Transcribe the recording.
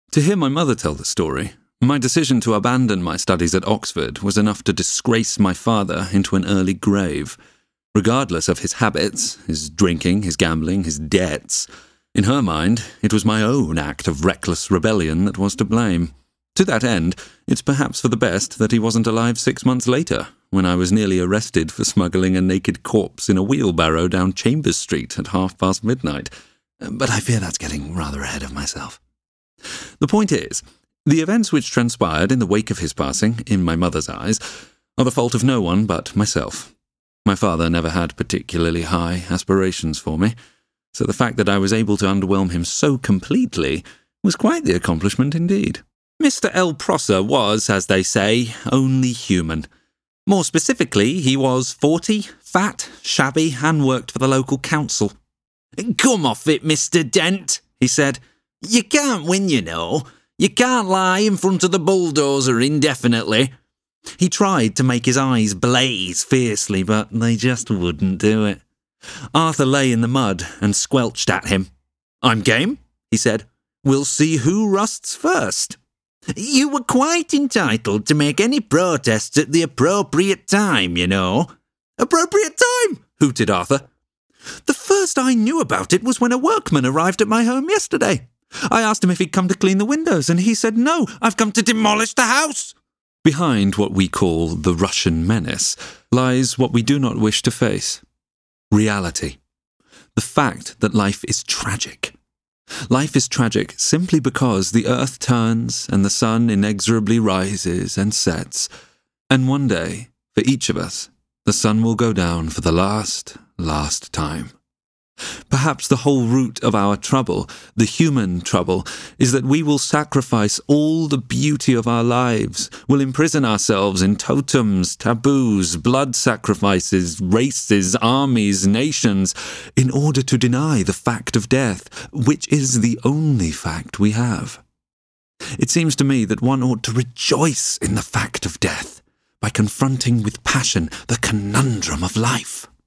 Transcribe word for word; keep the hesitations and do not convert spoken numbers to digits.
To hear my mother tell the story, my decision to abandon my studies at Oxford was enough to disgrace my father into an early grave. Regardless of his habits, his drinking, his gambling, his debts, in her mind, it was my own act of reckless rebellion that was to blame. To that end, it's perhaps for the best that he wasn't alive six months later, when I was nearly arrested for smuggling a naked corpse in a wheelbarrow down Chambers Street at half past midnight. But I fear that's getting rather ahead of myself. The point is, the events which transpired in the wake of his passing, in my mother's eyes, are the fault of no one but myself. My father never had particularly high aspirations for me, so the fact that I was able to underwhelm him so completely was quite the accomplishment indeed. Mister L. Prosser was, as they say, only human. More specifically, he was forty, fat, shabby, and worked for the local council. "Come off it, Mister Dent," he said. "You can't win, you know. You can't lie in front of the bulldozer indefinitely." He tried to make his eyes blaze fiercely, but they just wouldn't do it. Arthur lay in the mud and squelched at him. "I'm game," he said. "We'll see who rusts first." "You were quite entitled to make any protests at the appropriate time, you know." "Appropriate time?" hooted Arthur. "The first I knew about it was when a workman arrived at my home yesterday. I asked him if he'd come to clean the windows, and he said, 'No, I've come to demolish the house.'" Behind what we call the Russian menace lies what we do not wish to face. Reality. The fact that life is tragic. Life is tragic simply because the earth turns and the sun inexorably rises and sets, and one day, for each of us, the sun will go down for the last, last time. Perhaps the whole root of our trouble, the human trouble, is that we will sacrifice all the beauty of our lives, will imprison ourselves in totems, taboos, blood sacrifices, races, armies, nations, in order to deny the fact of death, which is the only fact we have. It seems to me that one ought to rejoice in the fact of death by confronting with passion the conundrum of life.